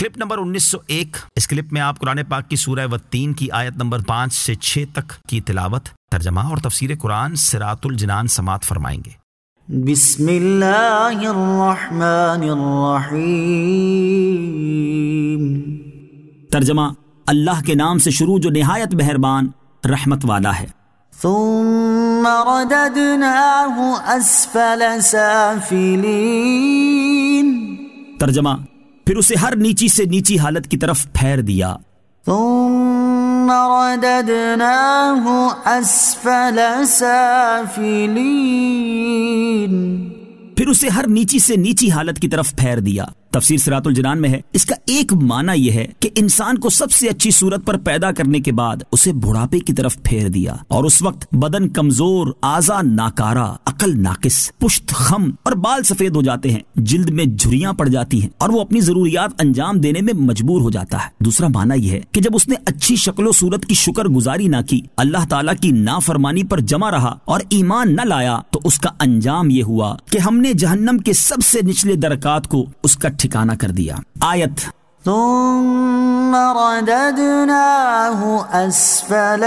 Clip number 1901۔ اس clip میں آپ قرآن پاک کی سورہ والتین کی آیت نمبر 5 سے 6 تک کی تلاوت، ترجمہ اور تفسیر قرآن صراط الجنان سماعت فرمائیں گے۔ بسم اللہ الرحمن الرحیم۔ ترجمہ، اللہ کے نام سے شروع جو نہایت مہربان رحمت والا ہے۔ ثم رددناہ اسفل سافلین۔ ترجمہ، پھر اسے ہر نیچی سے نیچی حالت کی طرف پھیر دیا۔ ثم رددناہ اسفل سافلین۔ پھر اسے ہر نیچی سے نیچی حالت کی طرف پھیر دیا۔ تفسیر صراط الجنان میں ہے، اس کا ایک معنی یہ ہے کہ انسان کو سب سے اچھی صورت پر پیدا کرنے کے بعد اسے بڑھاپے کی طرف پھیر دیا، اور اس وقت بدن کمزور، اعضاء ناکارہ، عقل ناقص، پشت خم اور بال سفید ہو جاتے ہیں، جلد میں جھریاں پڑ جاتی ہیں اور وہ اپنی ضروریات انجام دینے میں مجبور ہو جاتا ہے۔ دوسرا معنی یہ ہے کہ جب اس نے اچھی شکل و صورت کی شکر گزاری نہ کی، اللہ تعالیٰ کی نافرمانی پر جمع رہا اور ایمان نہ لایا، تو اس کا انجام یہ ہوا کہ ہم نے جہنم کے سب سے نچلے درکات کو اس کا ٹھکانہ کر دیا۔ آیت ثم رددناہ اسفل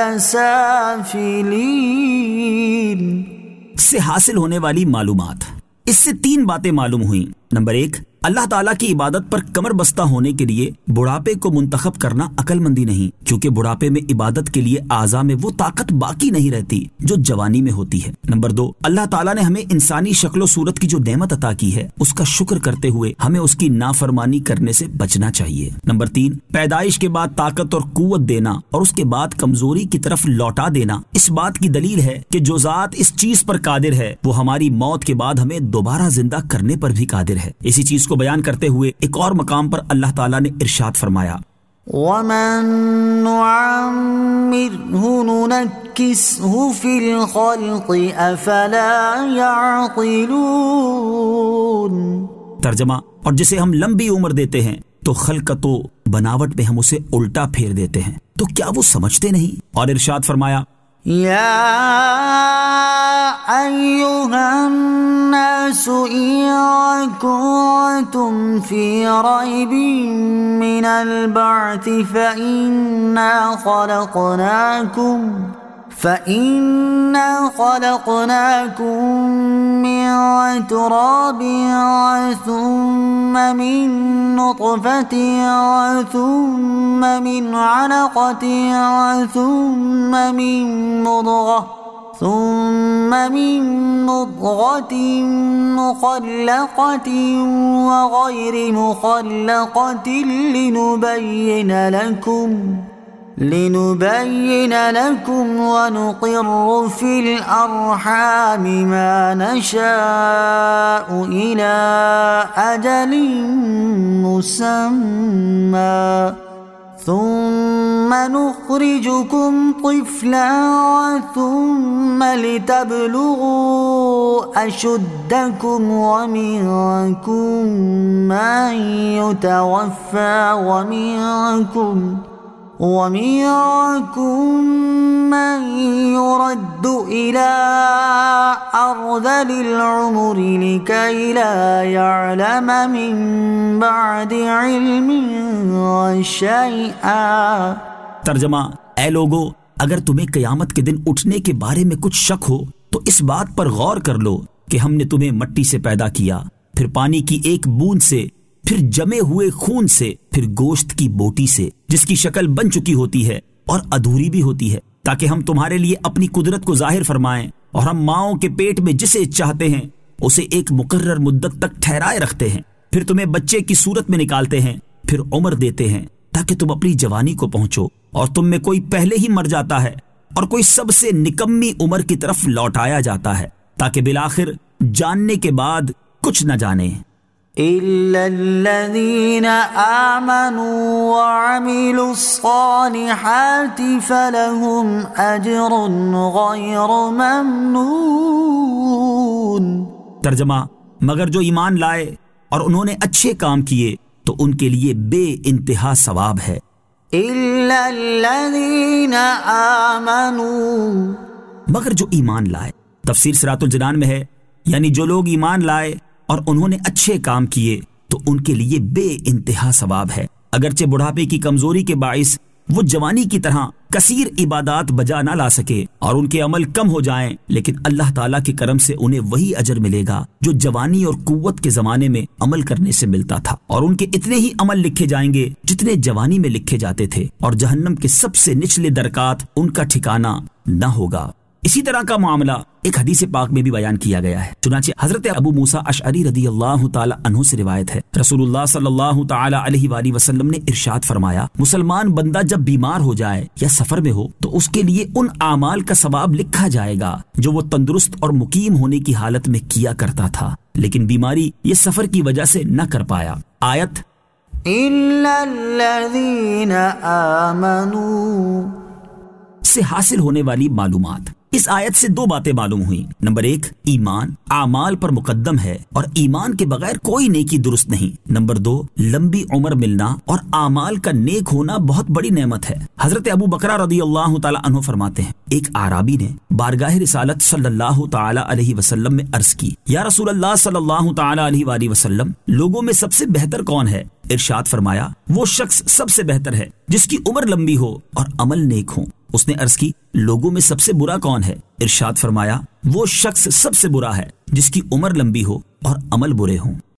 سافلین۔ سے حاصل ہونے والی معلومات، اس سے 3 باتیں معلوم ہوئیں۔ نمبر 1، اللہ تعالیٰ کی عبادت پر کمر بستہ ہونے کے لیے بڑھاپے کو منتخب کرنا عقل مندی نہیں، کیونکہ بڑھاپے میں عبادت کے لیے اعضاء میں وہ طاقت باقی نہیں رہتی جو جوانی میں ہوتی ہے۔ نمبر 2، اللہ تعالیٰ نے ہمیں انسانی شکل و صورت کی جو نعمت عطا کی ہے اس کا شکر کرتے ہوئے ہمیں اس کی نافرمانی کرنے سے بچنا چاہیے۔ نمبر 3، پیدائش کے بعد طاقت اور قوت دینا اور اس کے بعد کمزوری کی طرف لوٹا دینا اس بات کی دلیل ہے کہ جو ذات اس چیز پر قادر ہے وہ ہماری موت کے بعد ہمیں دوبارہ زندہ کرنے پر بھی قادر ہے۔ اسی چیز کو بیان کرتے ہوئے ایک اور مقام پر اللہ تعالیٰ نے ارشاد فرمایا، وَمَن نُعَمِّرْهُ نُنَكِّسْهُ فِي الْخَلْقِ أَفَلَا يَعْقِلُونَ۔ ترجمہ، اور جسے ہم لمبی عمر دیتے ہیں تو خلقت و بناوٹ میں ہم اسے الٹا پھیر دیتے ہیں، تو کیا وہ سمجھتے نہیں؟ اور ارشاد فرمایا، یا ایھا الناس ان کنتم فی ریب من البعث فإنا خلقناکم من تراب ثم من نطفة ثم من علقة ثم من مضغة مخلقة وغير مخلقة لنبين لكم ونقر في الأرحام ما نشاء إلى أجل مسمى ثم نخرجكم طفلا ثم لتبلغوا أشدكم ومنكم من يتوفى ومنكم من يرد إلى أرذل العمر لكي لا يعلم من بعد علم شيئا۔ ترجمہ، اے لوگو، اگر تمہیں قیامت کے دن اٹھنے کے بارے میں کچھ شک ہو تو اس بات پر غور کر لو کہ ہم نے تمہیں مٹی سے پیدا کیا، پھر پانی کی ایک بوند سے، پھر جمے ہوئے خون سے، پھر گوشت کی بوٹی سے جس کی شکل بن چکی ہوتی ہے اور ادھوری بھی ہوتی ہے، تاکہ ہم تمہارے لیے اپنی قدرت کو ظاہر فرمائیں، اور ہم ماؤں کے پیٹ میں جسے چاہتے ہیں اسے ایک مقرر مدت تک ٹھہرائے رکھتے ہیں، پھر تمہیں بچے کی صورت میں نکالتے ہیں، پھر عمر دیتے ہیں تاکہ تم اپنی جوانی کو پہنچو، اور تم میں کوئی پہلے ہی مر جاتا ہے اور کوئی سب سے نکمی عمر کی طرف لوٹایا جاتا ہے، تاکہ بالآخر جاننے کے بعد کچھ نہ جانے۔ إِلَّا الَّذِينَ آمَنُوا وَعَمِلُوا الصَّالِحَاتِ فَلَهُمْ أَجْرٌ غَيْرُ مَمْنُونٍ۔ ترجمہ، مگر جو ایمان لائے اور انہوں نے اچھے کام کیے تو ان کے لیے بے انتہا ثواب ہے۔ إِلَّا الَّذِينَ آمَنُوا، مگر جو ایمان لائے۔ تفسیر صراط الجنان میں ہے، یعنی جو لوگ ایمان لائے اور انہوں نے اچھے کام کیے تو ان کے لیے بے انتہا ثواب ہے۔ اگرچہ بڑھاپے کی کمزوری کے باعث وہ جوانی کی طرح کثیر عبادات بجا نہ لا سکے اور ان کے عمل کم ہو جائیں، لیکن اللہ تعالیٰ کے کرم سے انہیں وہی اجر ملے گا جو جوانی اور قوت کے زمانے میں عمل کرنے سے ملتا تھا، اور ان کے اتنے ہی عمل لکھے جائیں گے جتنے جوانی میں لکھے جاتے تھے، اور جہنم کے سب سے نچلے درکات ان کا ٹھکانہ نہ ہوگا۔ اسی طرح کا معاملہ ایک حدیث پاک میں بھی بیان کیا گیا ہے۔ چنانچہ حضرت ابو موسیٰ اشعری رضی اللہ تعالی عنہ سے روایت ہے، رسول اللہ صلی اللہ تعالی علیہ وآلہ وسلم نے ارشاد فرمایا، مسلمان بندہ جب بیمار ہو جائے یا سفر میں ہو تو اس کے لیے ان اعمال کا ثواب لکھا جائے گا جو وہ تندرست اور مقیم ہونے کی حالت میں کیا کرتا تھا، لیکن بیماری یہ سفر کی وجہ سے نہ کر پایا۔ آیت إِلَّا الَّذِينَ آمَنُوا سے حاصل ہونے والی معلومات۔ اس آیت سے دو باتیں معلوم ہوئیں۔ نمبر 1، ایمان اعمال پر مقدم ہے اور ایمان کے بغیر کوئی نیکی درست نہیں۔ نمبر 2، لمبی عمر ملنا اور اعمال کا نیک ہونا بہت بڑی نعمت ہے۔ حضرت ابو بکرہ رضی اللہ تعالی عنہ فرماتے ہیں، ایک اعرابی نے بارگاہ رسالت صلی اللہ تعالی علیہ وسلم میں عرض کی، یا رسول اللہ صلی اللہ تعالی علیہ وآلہ وسلم، لوگوں میں سب سے بہتر کون ہے؟ ارشاد فرمایا، وہ شخص سب سے بہتر ہے جس کی عمر لمبی ہو اور عمل نیک ہو۔ اس نے عرض کی، لوگوں میں سب سے برا کون ہے؟ ارشاد فرمایا، وہ شخص سب سے برا ہے جس کی عمر لمبی ہو اور عمل برے ہوں۔